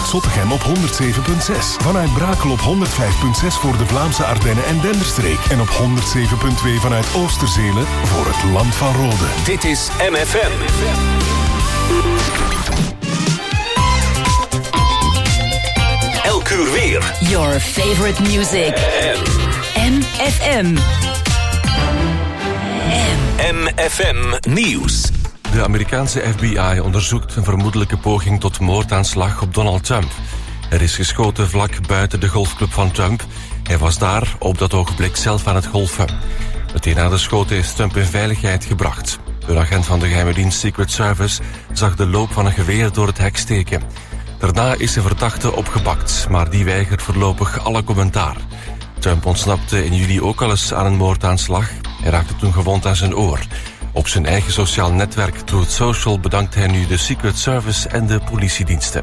vanuit Zottegem op 107.6. Vanuit Brakel op 105.6 voor de Vlaamse Ardennen en Denderstreek. En op 107.2 vanuit Oosterzelen voor het Land van Rode. Dit is MFM. Elk uur weer. Your favorite music. MFM. MFM Nieuws. De Amerikaanse FBI onderzoekt een vermoedelijke poging tot moordaanslag op Donald Trump. Er is geschoten vlak buiten de golfclub van Trump. Hij was daar op dat ogenblik zelf aan het golfen. Meteen na de schoten is Trump in veiligheid gebracht. Een agent van de geheime dienst Secret Service zag de loop van een geweer door het hek steken. Daarna is de verdachte opgepakt, maar die weigert voorlopig alle commentaar. Trump ontsnapte in juli ook al eens aan een moordaanslag. Hij raakte toen gewond aan zijn oor. Op zijn eigen sociaal netwerk Truth Social bedankt hij nu de Secret Service en de politiediensten.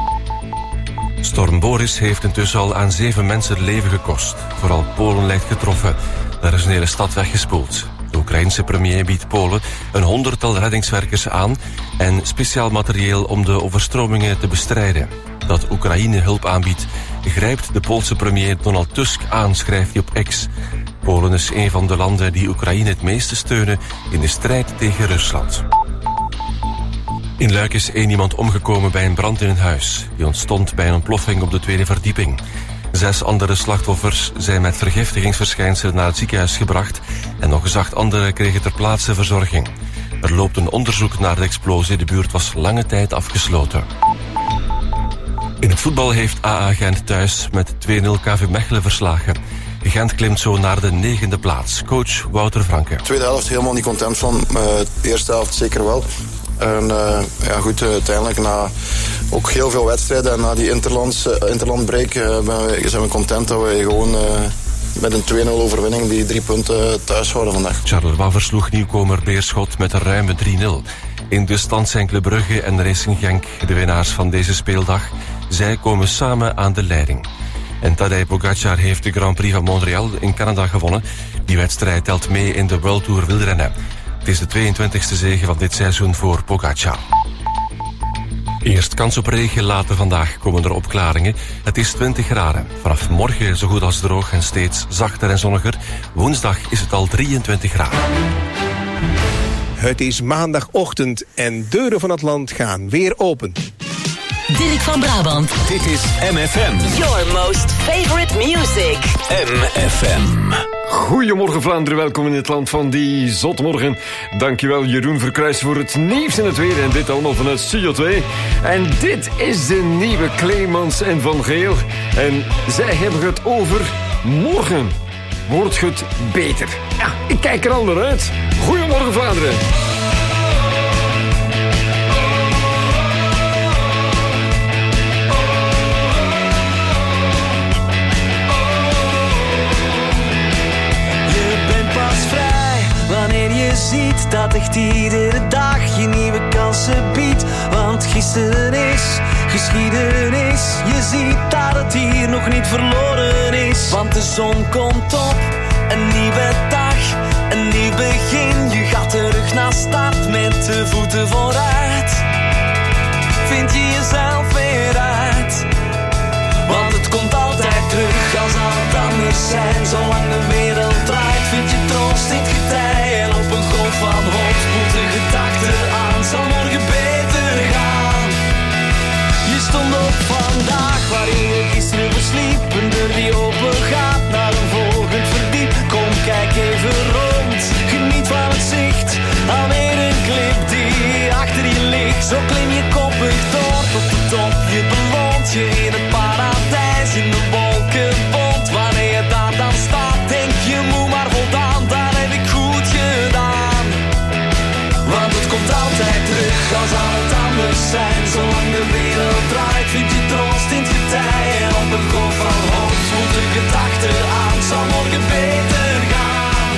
Storm Boris heeft intussen al aan 7 mensen het leven gekost. Vooral Polen lijkt getroffen. Daar is een hele stad weggespoeld. De Oekraïense premier biedt Polen een 100-tal reddingswerkers aan en speciaal materieel om de overstromingen te bestrijden. Dat Oekraïne hulp aanbiedt, grijpt de Poolse premier Donald Tusk aan, schrijft hij op X. Polen is een van de landen die Oekraïne het meeste steunen in de strijd tegen Rusland. In Luik is 1 iemand omgekomen bij een brand in een huis. Die ontstond bij een ontploffing op de 2e verdieping. 6 andere slachtoffers zijn met vergiftigingsverschijnselen naar het ziekenhuis gebracht en nog eens 8 anderen kregen ter plaatse verzorging. Er loopt een onderzoek naar de explosie. De buurt was lange tijd afgesloten. In het voetbal heeft AA Gent thuis met 2-0 KV Mechelen verslagen. Gent klimt zo naar de 9e plaats. Coach Wouter Franke. Tweede helft helemaal niet content van. De eerste helft zeker wel. En ja goed, uiteindelijk na ook heel veel wedstrijden en na die interlandbreak zijn we content dat we gewoon met een 2-0 overwinning die 3 punten thuis houden vandaag. Charleroi versloeg nieuwkomer Beerschot met een ruime 3-0. In de stand zijn Club Brugge en Racing Genk de winnaars van deze speeldag. Zij komen samen aan de leiding. En Tadej Pogačar heeft de Grand Prix van Montreal in Canada gewonnen. Die wedstrijd telt mee in de World Tour wielrennen. Het is de 22e zege van dit seizoen voor Pogačar. Eerst kans op regen, later vandaag komen er opklaringen. Het is 20 graden. Vanaf morgen zo goed als droog en steeds zachter en zonniger. Woensdag is het al 23 graden. Het is maandagochtend en deuren van het land gaan weer open. Dirk van Brabant. Dit is MFM. Your most favorite music. MFM. Goedemorgen Vlaanderen, welkom in het land van die zotmorgen. Dankjewel Jeroen Verkruijs voor het nieuws en het weer. En dit allemaal vanuit Studio 2. En dit is de nieuwe Clemens en Van Geel. En zij hebben het over morgen. Wordt het beter? Ja, ik kijk er al naar uit. Goedemorgen Vlaanderen. Wanneer je ziet dat echt iedere dag je nieuwe kansen biedt. Want gisteren is geschiedenis. Je ziet dat het hier nog niet verloren is. Want de zon komt op, een nieuwe dag, een nieuw begin. Je gaat terug naar start met de voeten vooruit. Vind je jezelf weer uit. Want het komt altijd terug als al het anders zijn. Zolang de wereld draait vind je troost in het getij. En op een golf van hoop spoelt de gedachte aan. Zal morgen beter gaan. Je stond op vandaag waarin je gisteren versliep. Een deur die open gaat naar een volgend verdiep. Kom kijk even rond, geniet van het zicht. Alweer een klip die achter je ligt. Zo klim je koppig door tot de top. Je beloont je in het paradijs in de wolken bont. Wanneer je daar dan staat denk je moet maar voldaan. Dat heb ik goed gedaan. Want het komt altijd terug als al het anders zijn. Zolang de wereld draait vind je troost in het getij. En op een golf van hoop spoelt de gedachte aan. Zal morgen beter gaan.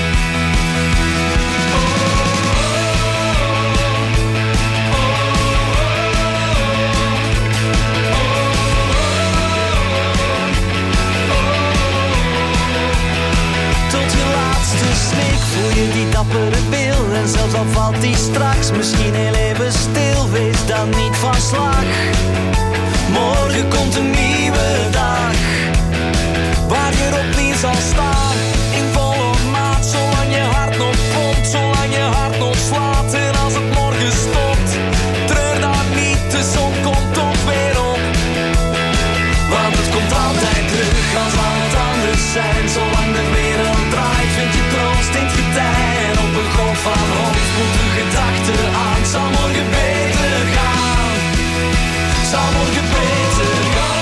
Voel je die dappere wil en zelfs al valt die straks misschien heel even stil, wees dan niet van slag. Morgen komt een nieuwe dag, waar je opnieuw zal staan. In volle maat, zolang je hart nog pompt, zolang je hart nog slaat. En als het morgen stopt, treur dan niet, de zon komt toch weer op. Want het komt altijd terug, als al het anders zijn. Zolang de wereld draait, vind je troost in het getij. En op een golf van hoop voelt de gedachte aan. Zal morgen beter gaan, zal morgen beter gaan.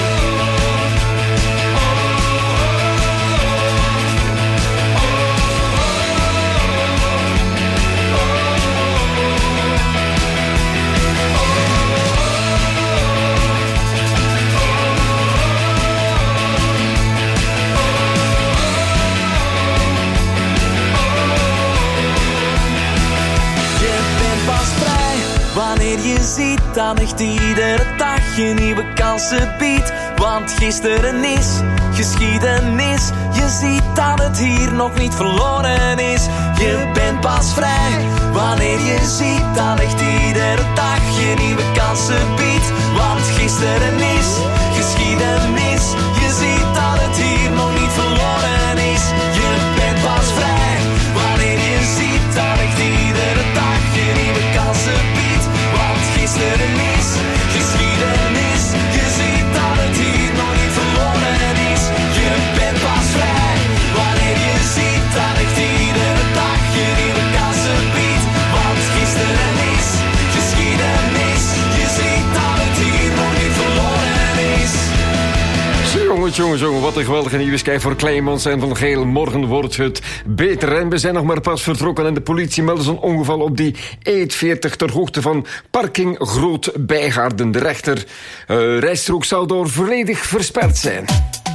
Wanneer je ziet dat echt iedere dag je nieuwe kansen biedt. Want gisteren is geschiedenis. Je ziet dat het hier nog niet verloren is. Je bent pas vrij wanneer je ziet dat echt iedere dag je nieuwe kansen biedt. Want gisteren is geschiedenis. Je ziet dat het hier nog niet verloren is. Je bent pas vrij wanneer je ziet dat echt iedere dag je nieuwe kansen biedt. Gisteren is geschiedenis. Je ziet dat het hier nog niet verloren is. Je bent pas vrij wanneer je ziet dat echt iedere dag je nieuwe kansen biedt. Want gisteren is geschiedenis. Je ziet dat het hier nog niet verloren is. Jongen, wat een geweldige nieuwe schijf voor Kleimans en Van Geel. Morgen wordt het beter. En we zijn nog maar pas vertrokken en de politie meldde zo'n ongeval op die E40 ter hoogte van parking Groot Bijgaarden. De rechter rijstrook zou door volledig versperd zijn.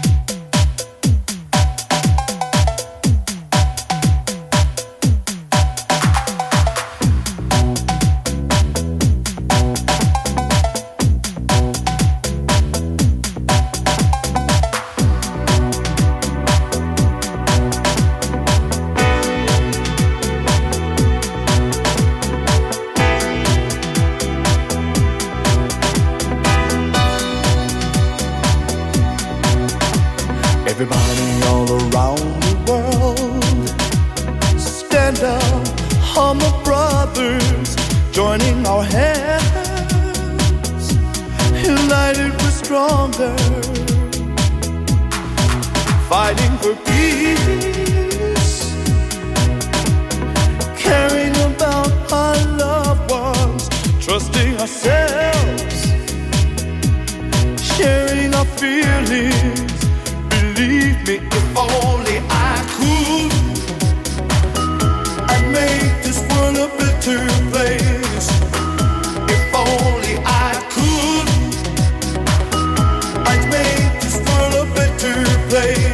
Everybody all around the world, stand up, humble brothers, joining our hands, united we're stronger, fighting for peace, caring about our loved ones, trusting ourselves, sharing our feelings. Believe me, if only I could, I'd make this world a better place. If only I could, I'd make this world a better place.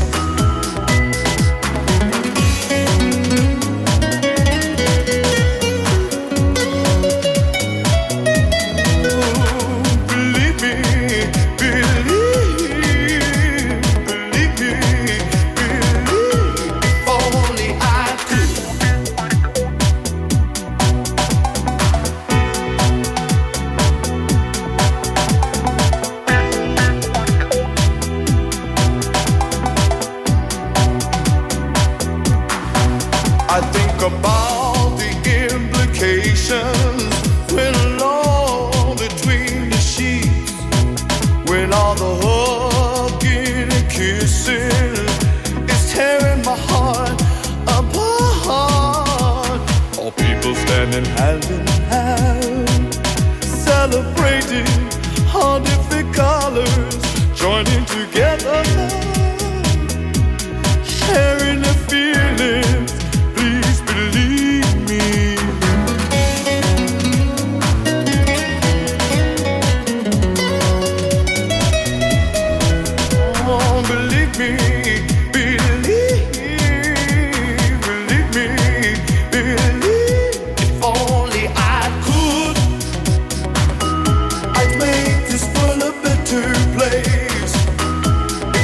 About the implications when alone between the sheets, when all the hugging and kissing is tearing my heart apart. All people standing hand in hand, celebrating all different colors, joining together, sharing their feelings. Believe me. Oh, believe me. Believe me. If only I could, I'd make this world a better place.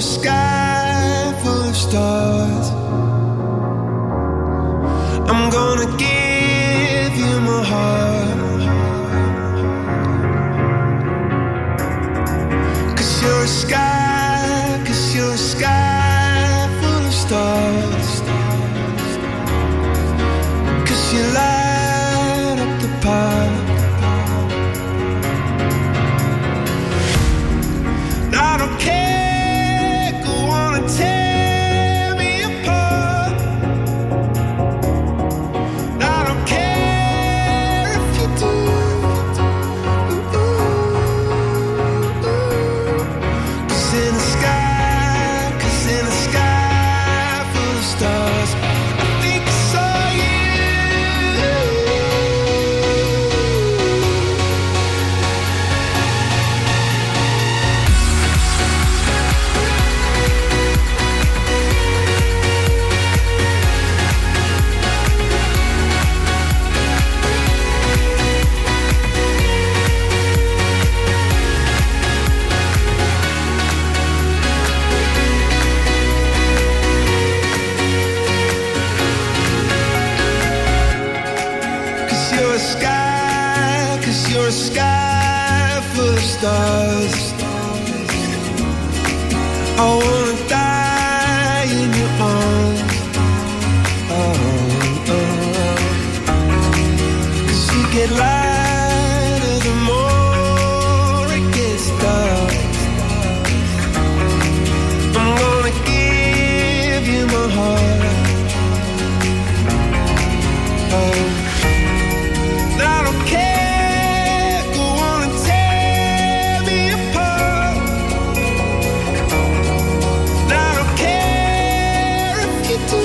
sky full of stars. I'm gonna give you my heart. 'Cause you're a sky, 'cause you're a sky full of stars. 'Cause you light up the park. I don't care, go on and tear me apart. I don't care if you do. Cause in the sky, full of stars, I think I saw you. Cause you're a sky full of stars. I wanna die in your arms. Cause you get lighter the more it gets dark. I'm gonna give you my heart. I don't care, go on and tear me apart. I don't care if you do.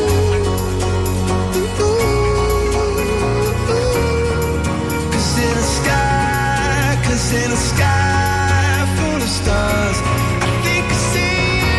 Cause in the sky full of stars, I think I see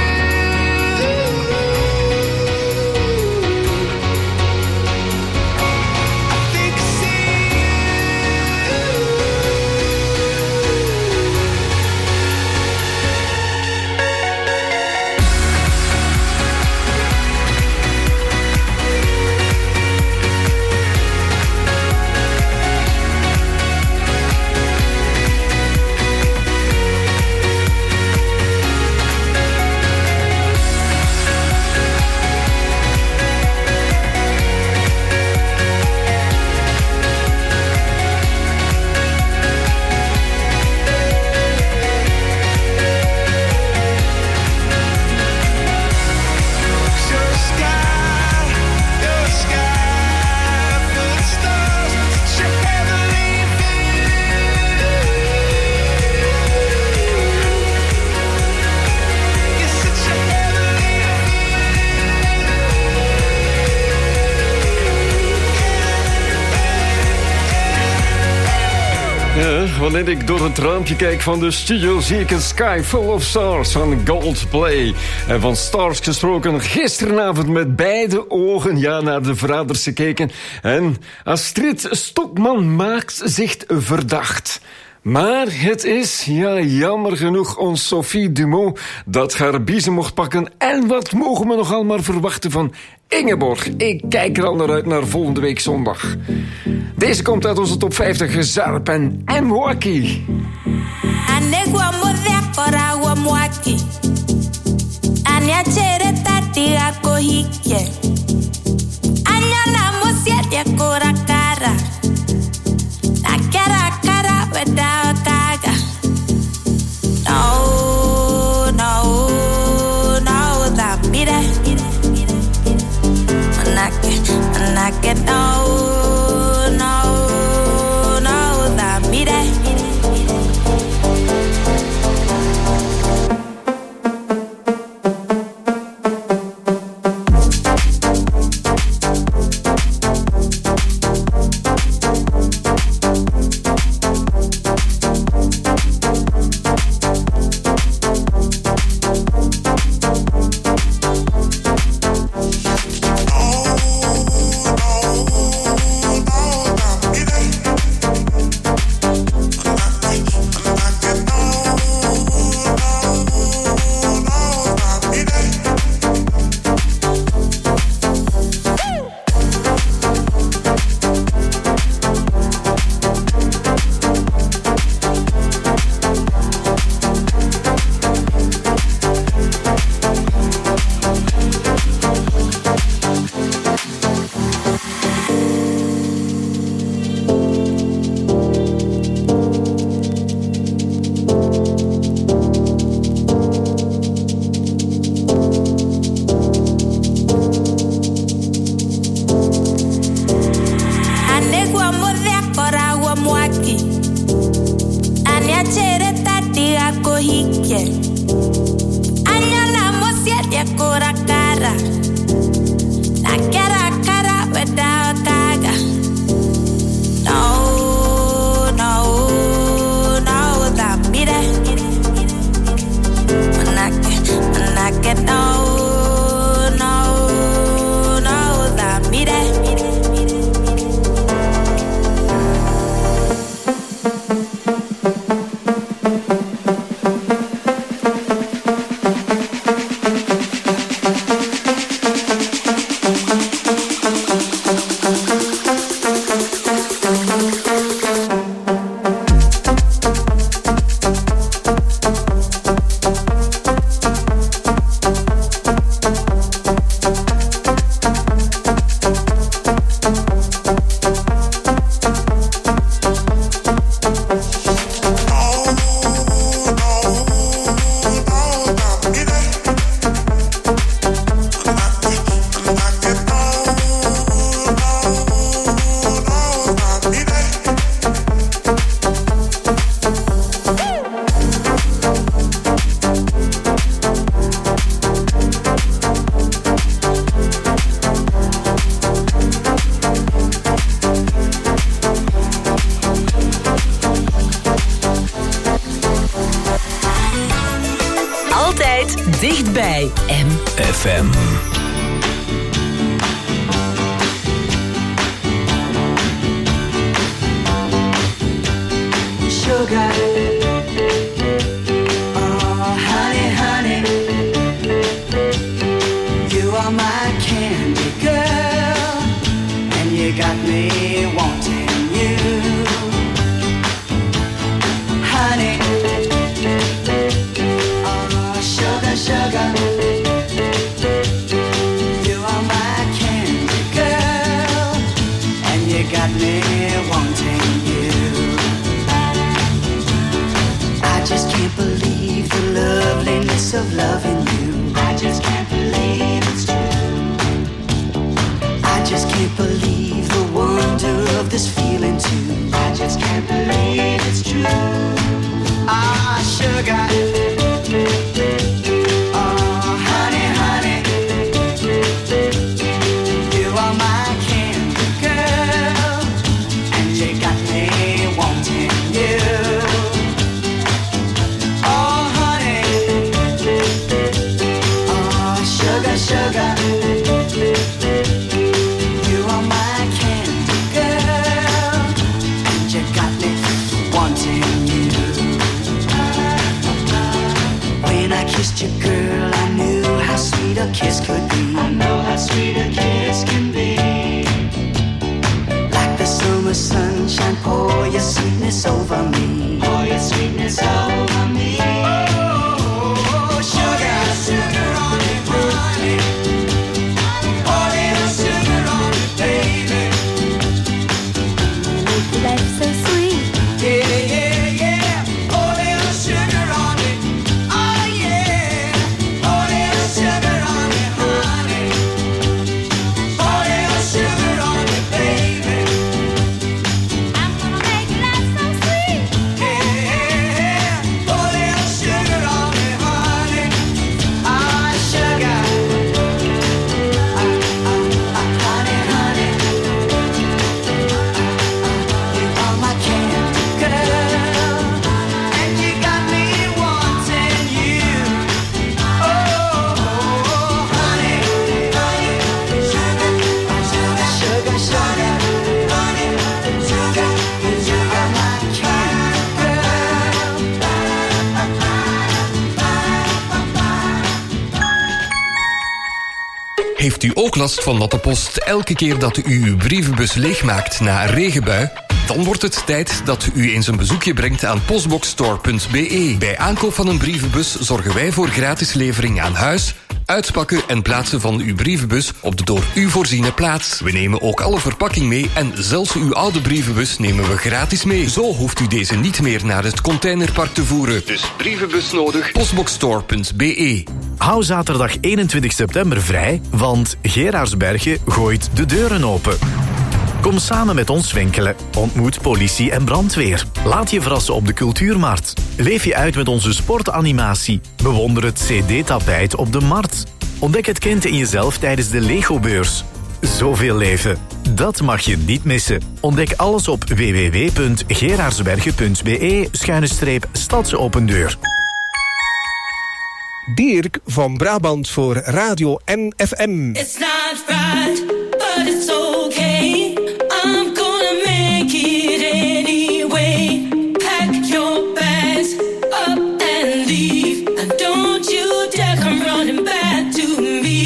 Wanneer ik door het raampje kijk van de studio, zie ik een sky full of stars van Coldplay. En van stars gesproken, gisteravond met beide ogen naar de verraders gekeken. En Astrid Stokman maakt zich verdacht. Maar het is, jammer genoeg, ons Sophie Dumont dat haar biezen mocht pakken. En wat mogen we nog allemaal verwachten van Ingeborg? Ik kijk er al naar uit naar volgende week zondag. Deze komt uit onze top 50, Zarp en Mwaki. Anegwa modekora wa Mwaki. Anyachere tati akohike. Anyana musiete kora kara. Akara kara without kaga. No, that be that. Manake, no, that be that. bij M-FM. Sugar, oh honey, honey, you are my candy girl, and you got me wanting you, honey, oh sugar, sugar, you are my candy girl, and you got me wanting you. I just can't believe the loveliness of loving you. I just can't believe it's true. I just can't believe the wonder of this feeling too. I just can't believe it's true. Ah, sugar. Oh, honey, honey. You are my candy girl, and you got me wanting you. Sugar, you are my candy girl, and you got me wanting you. When I kissed you, girl, I knew how sweet a kiss could be. I know how sweet a kiss can be. Like the summer sunshine, pour your sweetness over me. Pour your sweetness over me. Oh, sugar, sugar on me, honey. Life's so sweet. Yeah, yeah, yeah. Oh, little sugar on me. Oh, yeah. Oh, little sugar on me, honey. Oh, little sugar on me, baby. I'm gonna make life so sweet. Yeah, yeah. Oh, little sugar on me, honey. Ah, sugar. Honey, honey. You are my candy girl, and you got me wanting you. Oh, honey, honey, sugar, sugar, sugar, honey, sugar, you are my candy girl. Heeft u ook last van natte post elke keer dat u uw brievenbus leegmaakt na een regenbui? Dan wordt het tijd dat u eens een bezoekje brengt aan postboxstore.be. Bij aankoop van een brievenbus zorgen wij voor gratis levering aan huis, uitpakken en plaatsen van uw brievenbus op de door u voorziene plaats. We nemen ook alle verpakking mee en zelfs uw oude brievenbus nemen we gratis mee. Zo hoeft u deze niet meer naar het containerpark te voeren. Dus brievenbus nodig, postboxstore.be. Hou zaterdag 21 september vrij, want Geraardsbergen gooit de deuren open. Kom samen met ons winkelen, ontmoet politie en brandweer. Laat je verrassen op de cultuurmarkt. Leef je uit met onze sportanimatie. Bewonder het CD-tapijt op de markt. Ontdek het kind in jezelf tijdens de Lego-beurs. Zoveel leven, dat mag je niet missen. Ontdek alles op www.geraardsbergen.be/stadsopen-deur. Dirk van Brabant voor Radio M-FM. It's not right, but it's okay. I'm gonna make it anyway. Pack your bags up and leave. And don't you dare come running back to me.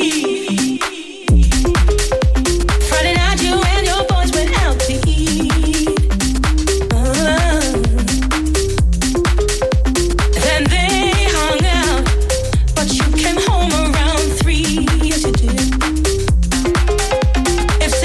Friday night you and your boys went out to eat. Then they hung out, but you came home around 3. Yes you did. If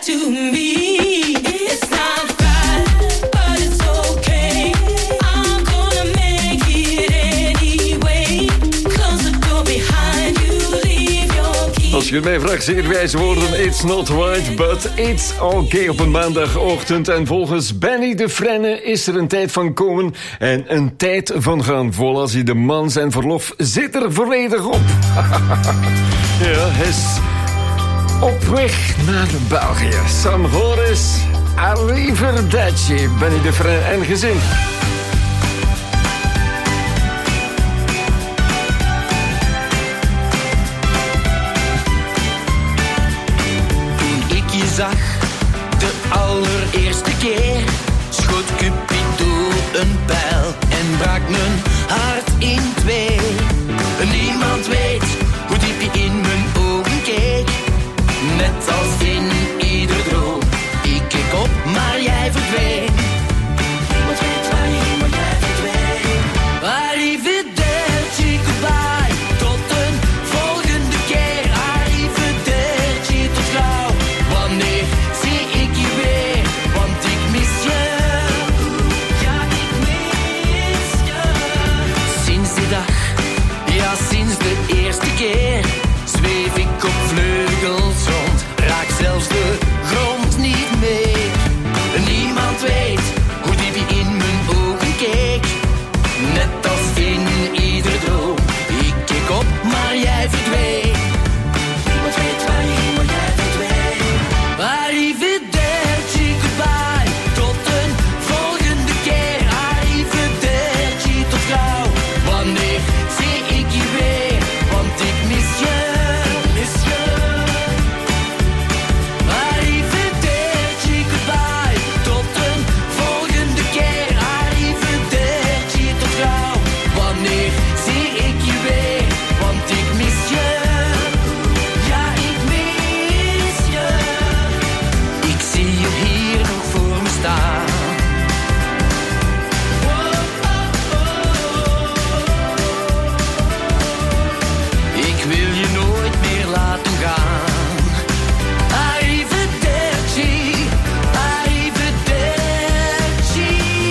to me. It's not right, but it's okay. I'm gonna make it anyway. Close the door behind you, leave your key. Als je het mij vraagt, zeer wijze woorden. It's not right, but it's okay op een maandagochtend. En volgens Benny de Frenne is er een tijd van komen en een tijd van gaan. Voilà, de man zijn verlof zit er volledig op. Ja, hij is op weg naar België. Sam Horis, arrivederci. Benny de Frenne en gezin. Zag de allereerste keer schoot Cupido een pijl en brak mijn hart in twee. Niemand weet hoe diep je in mijn ogen keek, net als in ieder droom. Ik keek op, maar jij verdween. Wat weet waar je heen, maar jij verdween. Arrivederci, goodbye, tot een volgende keer. Arrivederci, tot gauw. Wanneer zie ik je weer, want ik mis je. Ja, ik mis je. Sinds die dag, ja, sinds de eerste keer, zweef ik op vleugels rond, raak zelfs de grond niet meer. Niemand weet hoe diep je in mijn ogen keek, net als in ieder droom. Ik keek op, maar jij verdween. Niemand weet waar je heen, maar jij verdween. Arrivederci, goodbye, tot een volgende keer. Arrivederci, tot gauw. Wanneer zie ik je weer, want ik mis je. Mis je. Arrivederci, goodbye, tot een volgende keer. Arrivederci, tot gauw. Wanneer zie ik je weer, want ik mis je. Ja, ik mis je. Ik zie je hier nog voor me staan. Ik wil je nooit meer laten gaan. Arrivederci, arrivederci.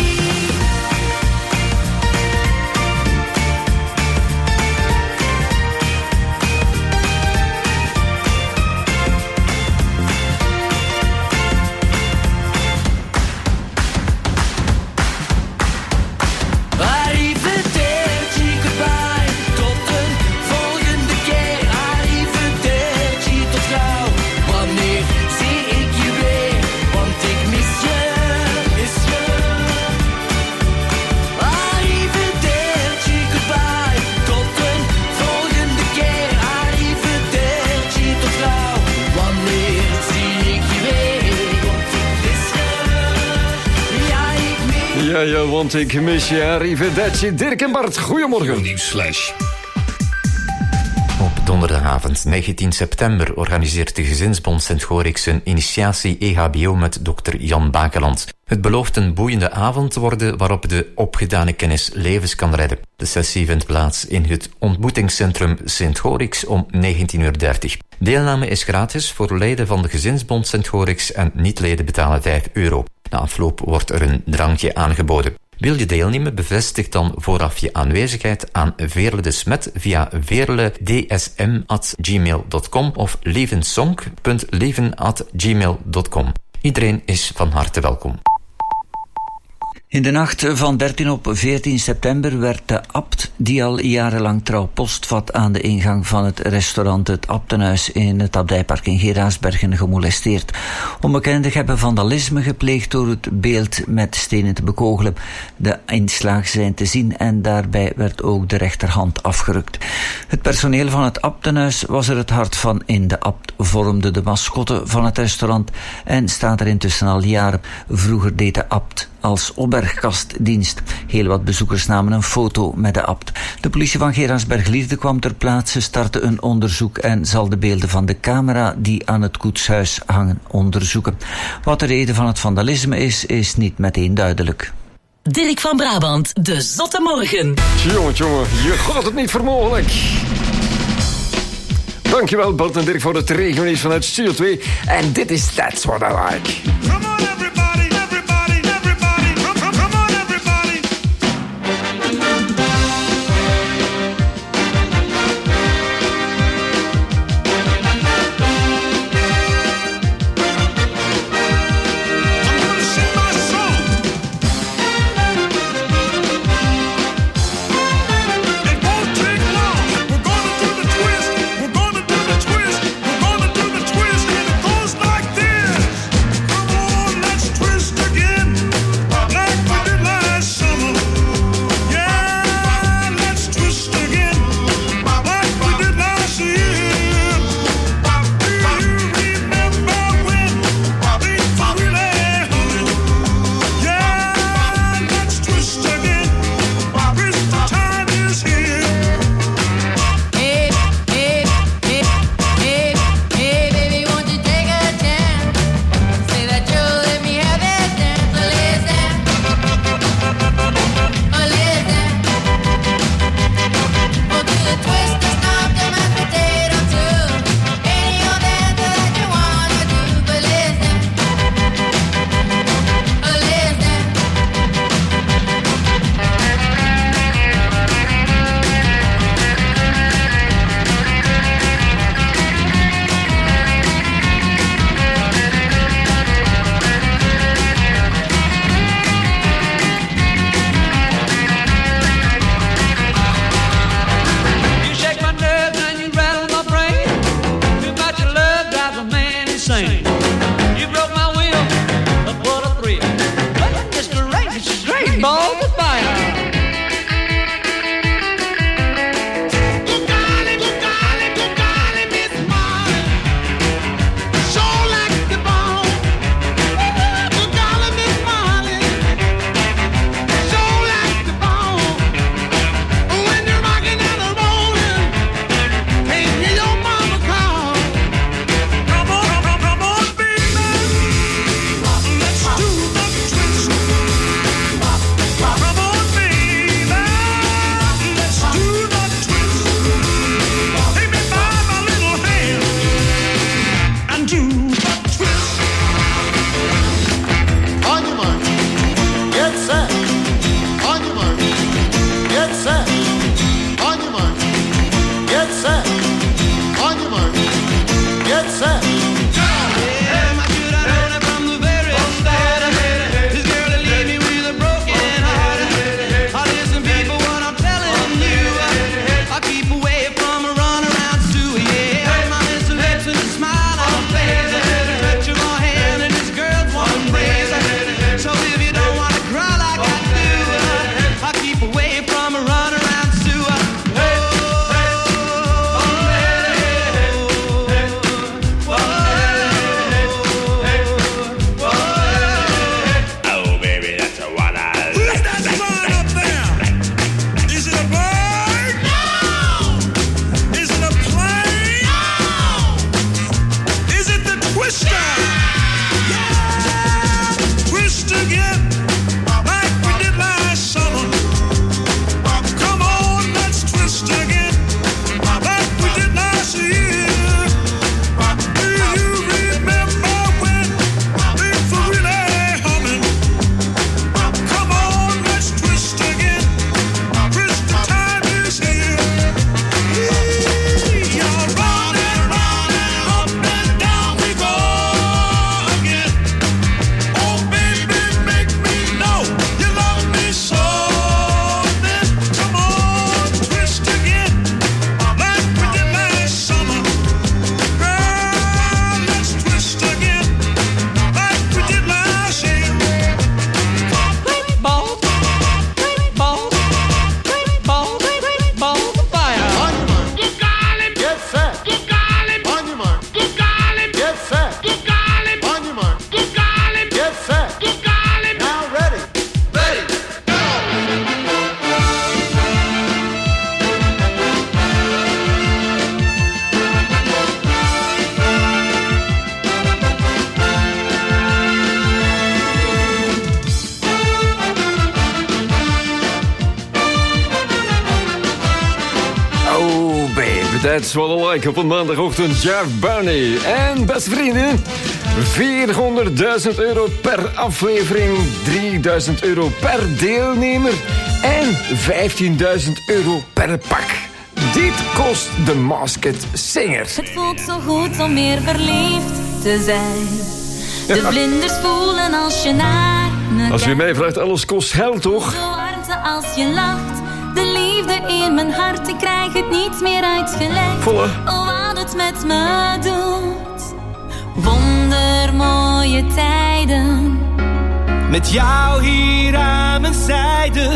Arrivederci, goodbye, tot een volgende keer. Arrivederci, tot gauw. Wanneer zie ik je weer, want ik mis je. Mis je. Arrivederci, goodbye, tot een volgende keer. Arrivederci, tot gauw. Wanneer zie ik je weer, want ik mis je. Ja, ik mis je. Ja, want ik mis je. Arrivederci. Dirk en Bart, goedemorgen. Nieuwsflash. Op donderdagavond 19 september organiseert de Gezinsbond Sint-Gorix een initiatie EHBO met dokter Jan Bakeland. Het belooft een boeiende avond te worden waarop de opgedane kennis levens kan redden. De sessie vindt plaats in het ontmoetingscentrum Sint-Gorix om 19:30. Deelname is gratis voor leden van de Gezinsbond Sint-Gorix en niet-leden betalen €5. Na afloop wordt er een drankje aangeboden. Wil je deelnemen, bevestig dan vooraf je aanwezigheid aan Veerle de Smet via veerledsm@gmail.com of levensonk.leven@gmail.com. Iedereen is van harte welkom. In de nacht van 13 op 14 september werd de abt, die al jarenlang trouw postvat aan de ingang van het restaurant Het Abtenhuis in het Abdijpark in Geraardsbergen, gemolesteerd. Onbekenden hebben vandalisme gepleegd door het beeld met stenen te bekogelen. De inslagen zijn te zien en daarbij werd ook de rechterhand afgerukt. Het personeel van het Abtenhuis was er het hart van in. De abt vormde de mascotte van het restaurant en staat er intussen al jaren. Vroeger deed de abt als opbergkastdienst. Heel wat bezoekers namen een foto met de abt. De politie van Geraardsberg-Lierde kwam ter plaatse, startte een onderzoek en zal de beelden van de camera die aan het koetshuis hangen onderzoeken. Wat de reden van het vandalisme is niet meteen duidelijk. Dirk van Brabant, de Zotte Morgen. Jongen, je gaat het niet voor mogelijk. Dankjewel Bart en Dirk voor het regionieuws vanuit Studio 2. En dit is That's What I Like. Come on everybody, everybody, everybody. Come on everybody. I'm gonna sing my song. It won't take long. We're gonna do the twist. We're gonna do the twist. We're gonna do the twist. And it goes like this. Come That's what I like op een maandagochtend. Jeff Barney. En beste vrienden, €400.000 per aflevering, €3.000 per deelnemer en €15.000 per pak. Dit kost de Masked Singer. Het voelt zo goed om weer verliefd te zijn. De vlinders voelen als je naar me Als je kijkt. mij vraagt, alles kost geld, toch? De warmte als je lacht. De liefde in mijn hart, ik krijg het niet meer uitgelegd. Volle. Oh, wat het met me doet. Wondermooie tijden. Met jou hier aan mijn zijde.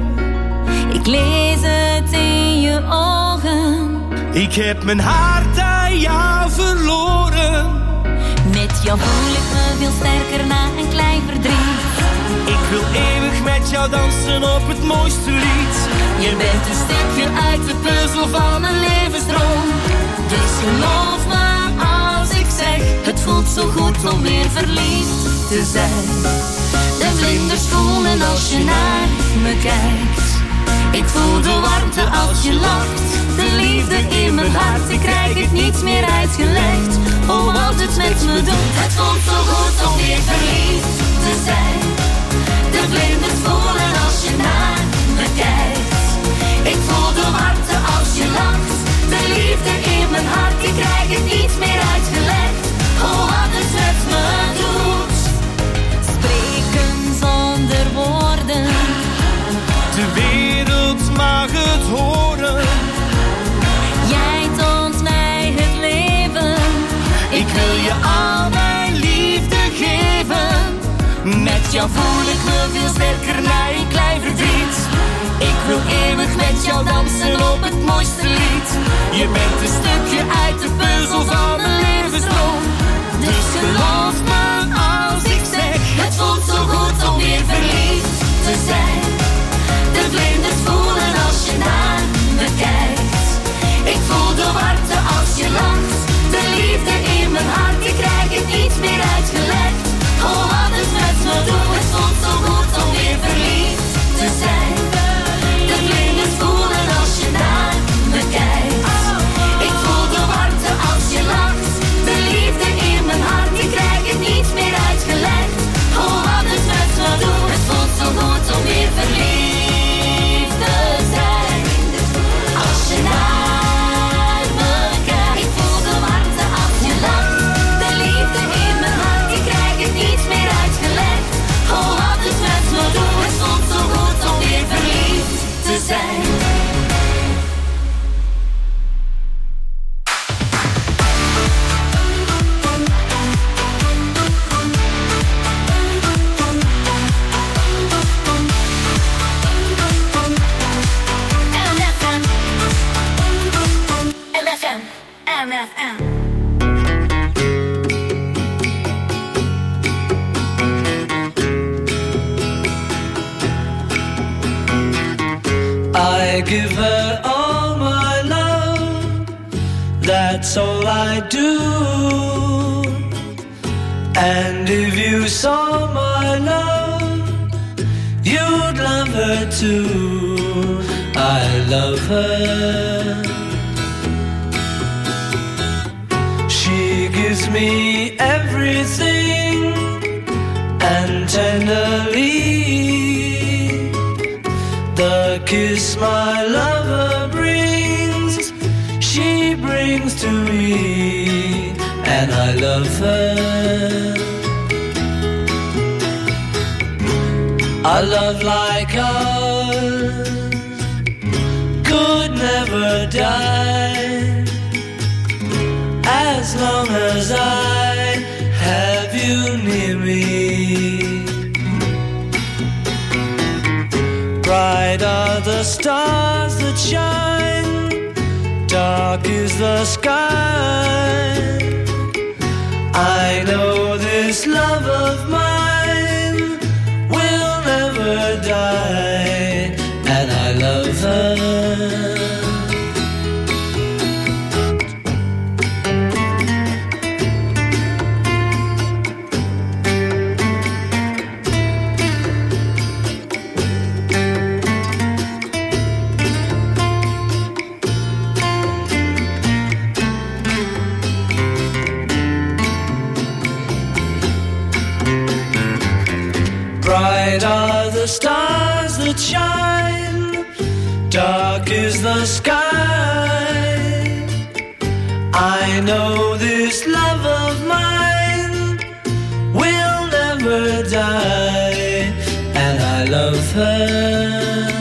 Ik lees het in je ogen. Ik heb mijn hart aan jou verloren. Met jou voel ik me veel sterker na een klein verdriet. Ik wil eeuwig met jou dansen op het mooiste lied. Je bent een stukje uit de puzzel van een levensdroom. Dus geloof me als ik zeg, het voelt zo goed om weer verliefd te zijn. De vlinders voelen als je naar me kijkt. Ik voel de warmte als je lacht. De liefde in mijn hart, ik krijg het niet meer uitgelegd. Oh, wat het met me doet. Het voelt zo goed om weer verliefd te zijn. De vlinders voelen als je naar me kijkt. Ik voel de warmte als je lacht. De liefde in mijn hart, ik krijg het niet meer uitgelegd. Oh, wat het met me doet. Spreken zonder woorden. De wereld mag het horen. Jij toont mij het leven. Ik wil je al mijn liefde geven. Met jou voel ik me veel sterker na een klein verdriet. Ik wil eeuwig met jou dansen op het mooiste lied. Je bent een stukje uit de puzzel van een levensdroom. Dus geloof me als ik zeg, het voelt zo goed om weer verliefd te zijn. De vlinders voelen als je naar me kijkt. Ik voel de warmte als je lacht. De liefde in mijn hart, ik krijg het niet meer uitgelegd. Oh, wat het met me doet. Het voelt zo goed om weer verliefd te zijn. De vlinders voelen als je naar me kijkt. Ik voel de warmte als je lacht. De liefde in mijn hart, ik krijg het niet meer uitgelegd. Oh, wat het met me doet. Het voelt zo goed om weer verliefd te zijn. Als je naar me kijkt. Ik voel de warmte als je lacht. De liefde in mijn hart, ik krijg het niet meer uitgelegd. Oh, wat het met me doet. Het voelt zo goed om weer verliefd te zijn. MFM. I give her all my love. That's all I do. And if you saw my love, you'd love her too. I love her. She gives me everything, and tenderly the kiss my lover brings, she brings to me, and I love her. A love like ours could never die, as long as I have you near me. Bright are the stars that shine, dark is the sky. I know this love of mine will never die, and I love her. Bright are the stars that shine, dark is the sky. I know this love of mine will never die, and I love her.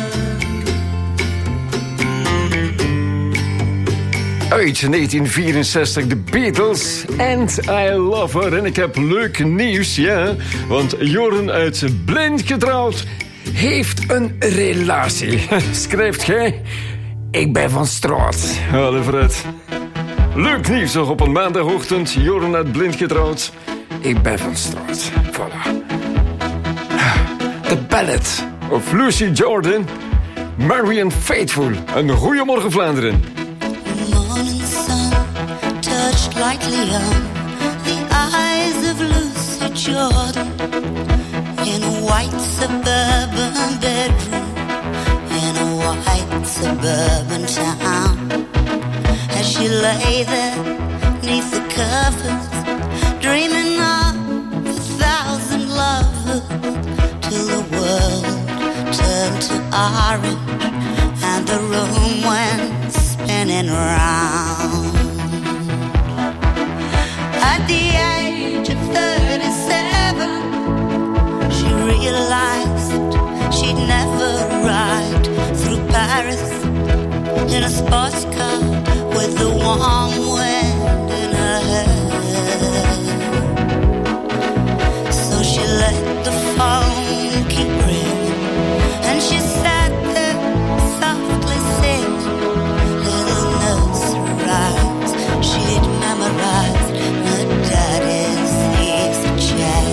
Uit 1964, de Beatles, And I Love Her. En ik heb leuk nieuws, ja. Want Joren uit Blind Getrouwd heeft een relatie. Schrijft gij? Ik ben van straat. Hallo Fred. Leuk nieuws nog op een maandagochtend. Joren uit Blind Getrouwd. Ik ben van straat. Voilà. The Ballad of Lucy Jordan. Marianne Faithfull. Een goeiemorgen Vlaanderen. Morning sun touched lightly on the eyes of Lucy Jordan in a white suburban bedroom in a white suburban town. As she lay there neath the covers, dreaming of 1,000 lovers, till the world turned to orange and the room went spinning round. At the age of 37, she realized she'd never ride through Paris in a sports car with the warm wind in her hair. So she let the phone keep ringing, and she sat there softly singing little nursery rhymes she'd memorized her daddy's easy chair.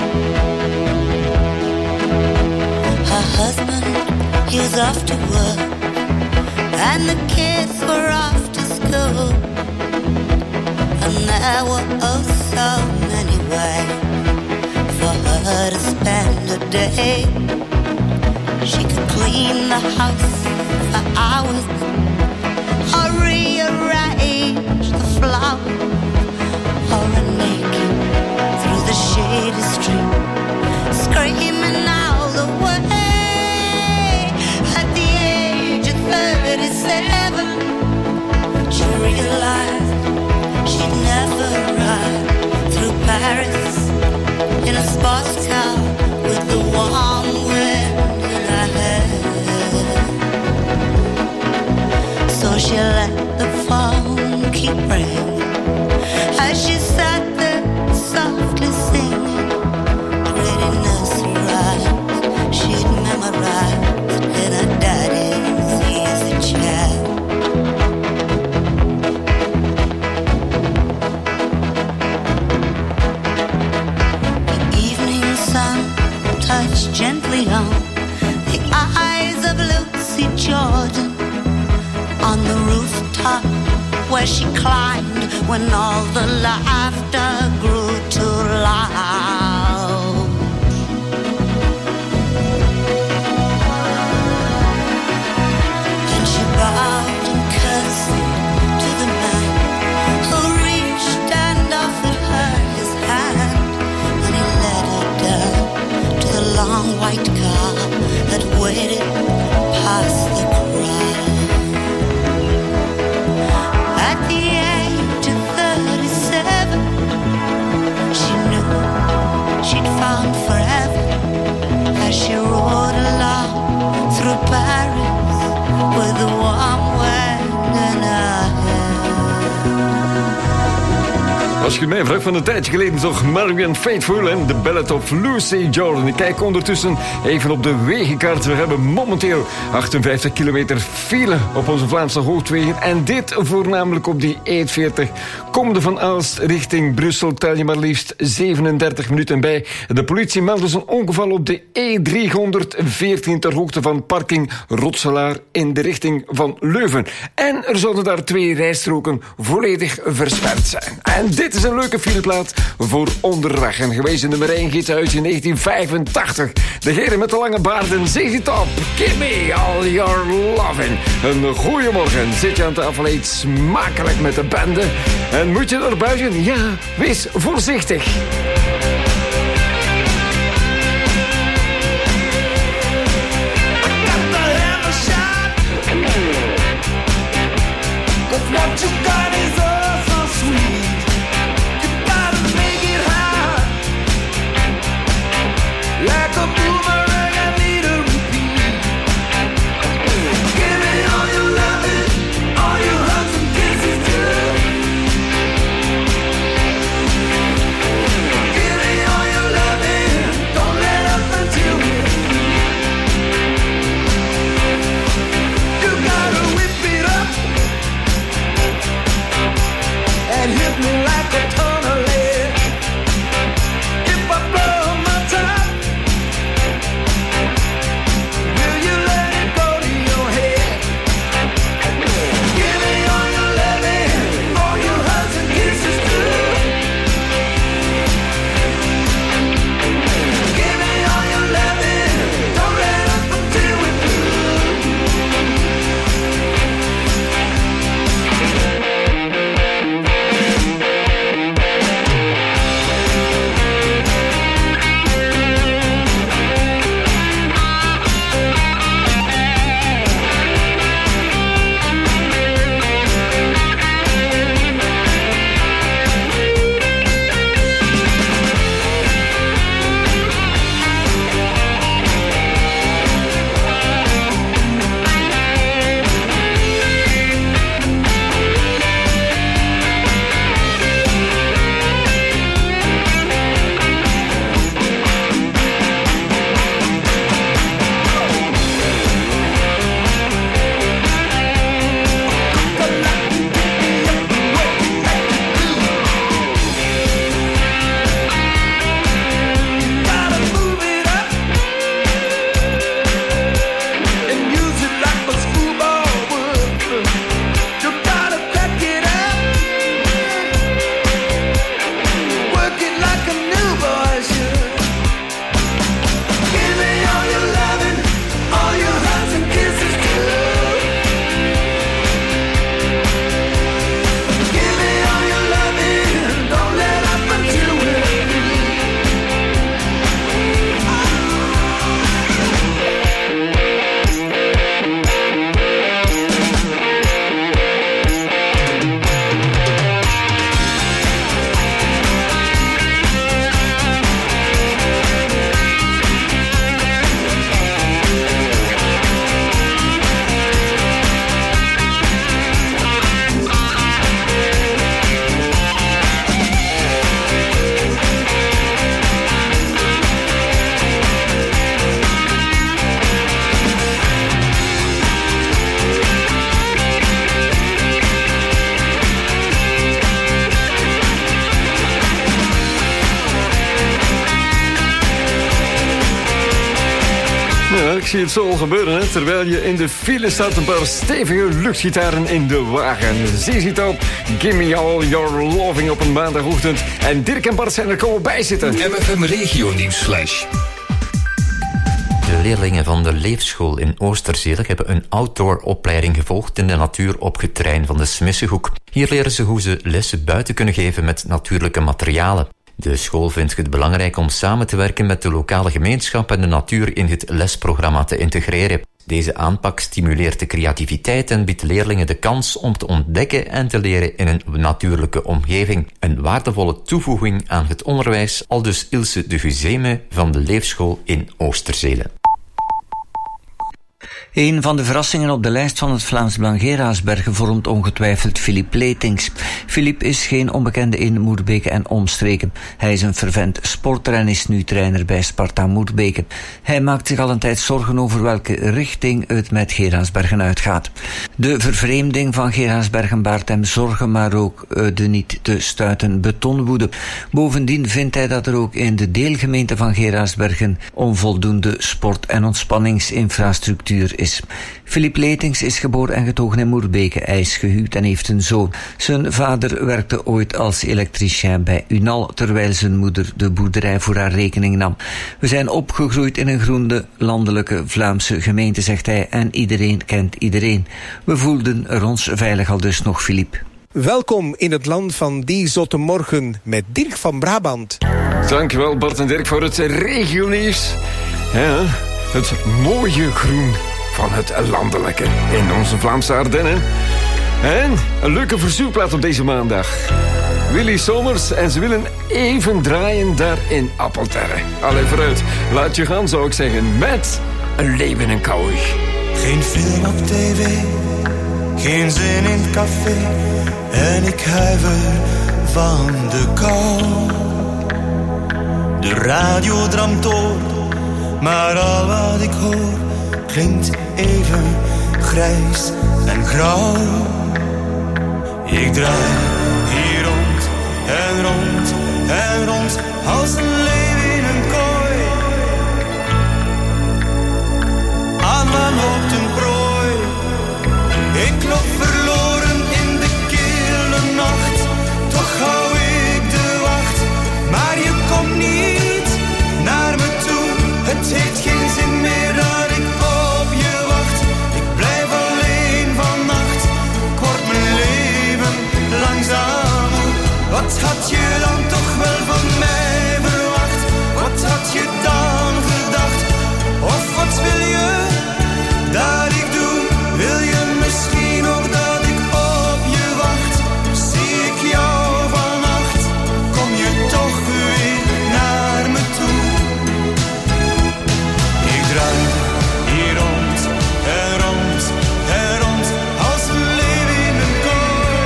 Her husband, he was off to work, and the kids were off to school, and there were oh so many ways for her to spend a day. She could clean the house for hours, or rearrange the flowers, or run naked through the shady street, screaming all the way. At the age of 37, she realized she'd never ride through Paris in a sports car with the warm wind in her hair. So she let the phone keep ringing as she sat there softly singing pretty nursery rhymes she'd memorized in her daddy's easy chair. The evening sun touched gently on the eyes of Lucy Jordan on the rooftop where she climbed when all the laughter grew too loud. And she bowed and cursed to the man who reached and offered her his hand, and he led her down to the long white car that waited past the crowd. At the age of 37, she knew she'd found forever as she rode along through Paris with the warm wind in her Als je mij vraagt, van een tijdje geleden toch Marianne Faithfull en The Ballad of Lucy Jordan. Ik kijk ondertussen even op de wegenkaart. We hebben momenteel 58 kilometer file op onze Vlaamse hoofdwegen. En dit voornamelijk op die E40. Komende van Aalst richting Brussel tel je maar liefst 37 minuten bij. De politie meldt dus een ongeval op de E314 ter hoogte van parking Rotselaar in de richting van Leuven. En er zouden daar 2 rijstroken volledig versperd zijn. En dit is een leuke fileplaat voor onderweg. En gewezen nummer 1 giet uit in 1985. De heren met de lange baarden, ZZ Top. Give me all your lovin'. Een goeiemorgen. Zit je aan tafel, eet smakelijk met de bende. En moet je er buiten? Ja, wees voorzichtig. Ja, ik zie het zo al gebeuren, hè. Terwijl je in de file staat, een paar stevige luchtgitaren in de wagen. ZZ Top, Give Me All Your Loving op een maandagochtend. En Dirk en Bart zijn er komen bijzitten. MFM Regio Nieuwsflash. De leerlingen van de Leefschool in Oosterzele hebben een outdoor-opleiding gevolgd in de natuur op het terrein van de Smissenhoek. Hier leren ze hoe ze lessen buiten kunnen geven met natuurlijke materialen. De school vindt het belangrijk om samen te werken met de lokale gemeenschap en de natuur in het lesprogramma te integreren. Deze aanpak stimuleert de creativiteit en biedt leerlingen de kans om te ontdekken en te leren in een natuurlijke omgeving. Een waardevolle toevoeging aan het onderwijs, aldus Ilse de Guzeme van de Leefschool in Oosterzele. Een van de verrassingen op de lijst van het Vlaams Belang Geraardsbergen vormt ongetwijfeld Philippe Leetings. Philippe is geen onbekende in Moerbeke en omstreken. Hij is een fervent sporter en is nu trainer bij Sparta Moerbeke. Hij maakt zich al een tijd zorgen over welke richting het met Geraardsbergen uitgaat. De vervreemding van Geraardsbergen baart hem zorgen, maar ook de niet te stuiten betonwoede. Bovendien vindt hij dat er ook in de deelgemeente van Geraardsbergen onvoldoende sport- en ontspanningsinfrastructuur is. Philippe Leetings is geboren en getogen in Moerbeke. Hij is gehuwd en heeft een zoon. Zijn vader werkte ooit als elektricien bij Unal, terwijl zijn moeder de boerderij voor haar rekening nam. We zijn opgegroeid in een groene, landelijke Vlaamse gemeente, zegt hij, en iedereen kent iedereen. We voelden er ons veilig, al dus nog Philippe. Welkom in het land van die zotte morgen met Dirk van Brabant. Dankjewel Bart en Dirk voor het regionieuws. Ja, het mooie groen van het landelijke in onze Vlaamse Ardennen. En een leuke verzoekplaat op deze maandag. Willy Somers en ze willen even draaien daar in Appelterre. Allee, vooruit. Laat je gaan, zou ik zeggen, met Een leven in kou. Geen film op tv, geen zin in het café. En ik huiver van de kou. De radio dramt door, maar al wat ik hoor klinkt even grijs en grauw. Ik draai hier rond en rond en rond als een leeuw in een kooi. Aan wanhoop een prooi. Ik loop verloren in de kille nacht. Toch hou ik de wacht, maar je komt niet naar me toe. Het heeft geen zin meer dat ik op je wacht. Ik blijf alleen vannacht. Ik word mijn leven langzaam moe. Wat had je dan toch wel van mij verwacht? Wat had je dan gedacht? Of wat wil je dat ik doe? Wil je misschien nog dat ik op je wacht? Zie ik jou vannacht? Kom je toch weer naar me toe? Ik draai hier rond en rond en rond als een leeuw in een kooi.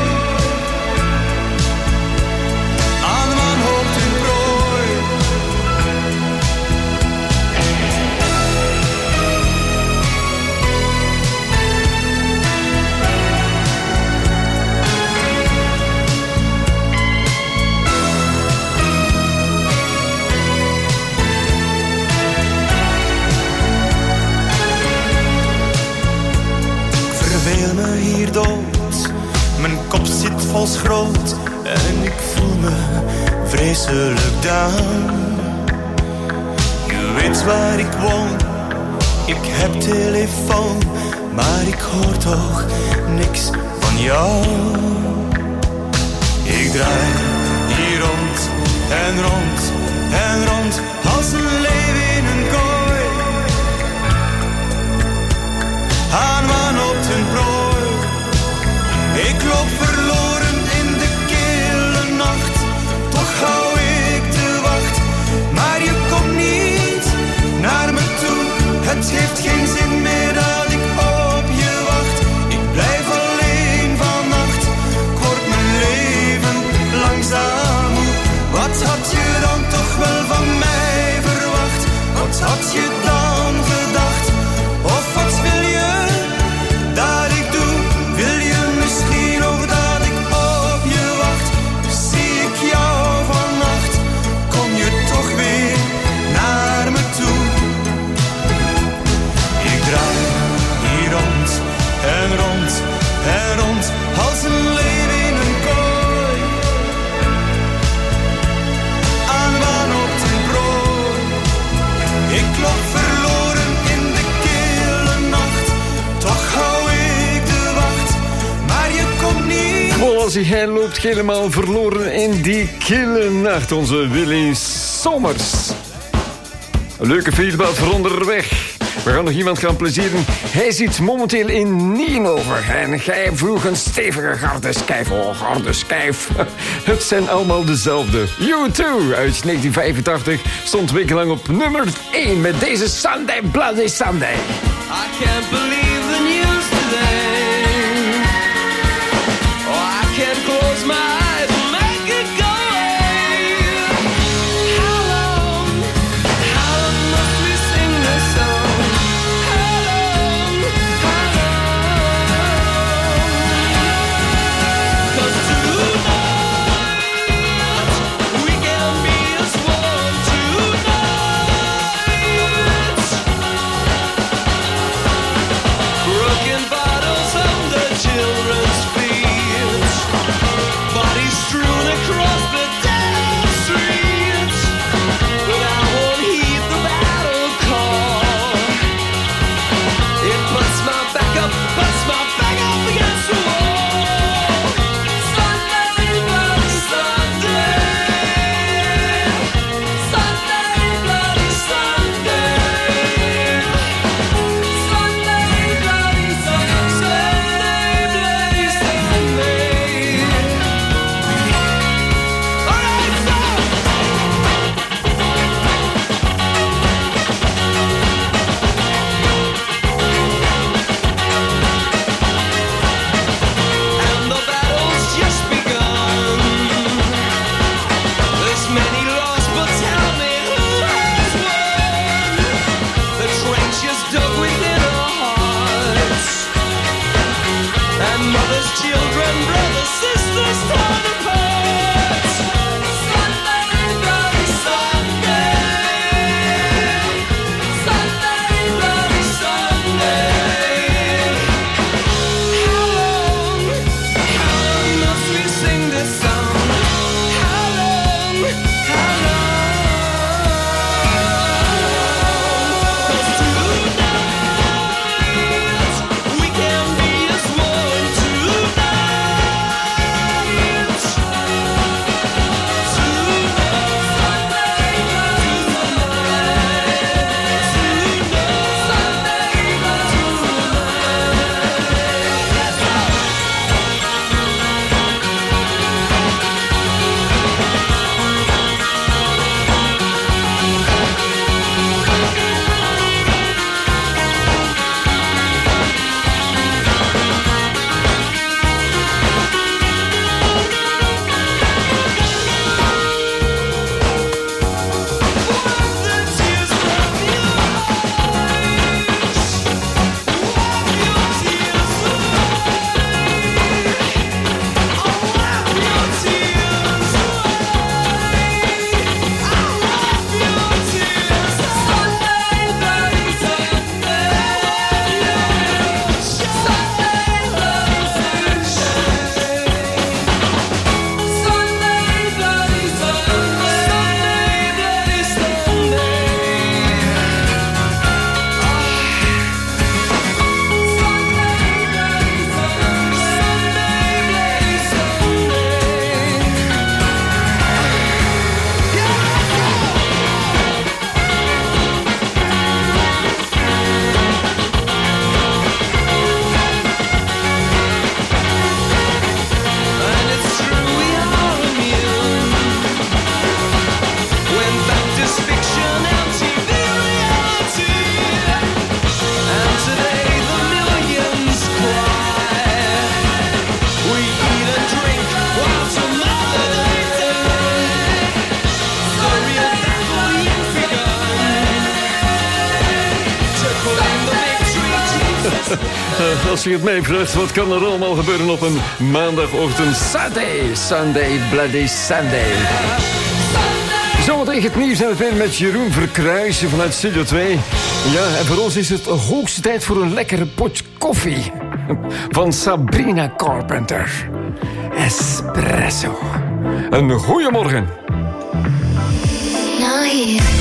Aan wanhoop ten prooi. Verveel me hier dood, mijn kop zit vol schroot en ik voel me vreselijk down. Je weet waar ik woon, ik heb telefoon, maar ik hoor toch niks van jou. Ik draai hier rond en rond en rond als een leeuw in een kooi. Aan wanhoop ten prooi. Ik loop verloren in de kille nacht. Toch hou ik de wacht, maar je komt niet naar me toe. Het heeft geen zin meer dat ik op je wacht. Ik blijf alleen vannacht. Ik word mijn leven langzaam moe. Wat had je dan toch wel van mij vakantie. Hij loopt helemaal verloren in die kille nacht. Onze Willy Sommers. Een leuke fietsbelt voor onderweg. We gaan nog iemand gaan plezieren. Hij zit momenteel in Nienover. En jij vroeg een stevige gardeschijf. Oh, gardeschijf. Het zijn allemaal dezelfde. U2 uit 1985 stond wekenlang op nummer 1 met deze Sunday Bloody Sunday. I can't believe the news today. Oh, I can't close my eyes and make it go away. How long must we sing this song? How long? 'Cause tonight we can be as one tonight. Broken bottles under children's feet, bodies strewn across the dead streets. But I won't heed the battle call. It puts my back up against the wall. Sunday, bloody Sunday. Sunday, bloody Sunday. Sunday, bloody Sunday, bloody Sunday. All right, and the battle's just begun. There's many lost, but tell me who has won? The trenches dug within our hearts, and mothers, children, brothers, sisters torn apart. Sunday, bloody Sunday. Sunday, bloody Sunday. How long must we sing this song? How long? 'Cause tonight we can be as one tonight. Als je het meevraagt, wat kan er allemaal gebeuren op een maandagochtend? Sunday, Bloody Sunday. Zometeen het nieuws en het weer met Jeroen Verkruijsen vanuit Studio 2. Ja, en voor ons is het hoogste tijd voor een lekkere pot koffie. Van Sabrina Carpenter. Espresso. Een goeiemorgen. Now here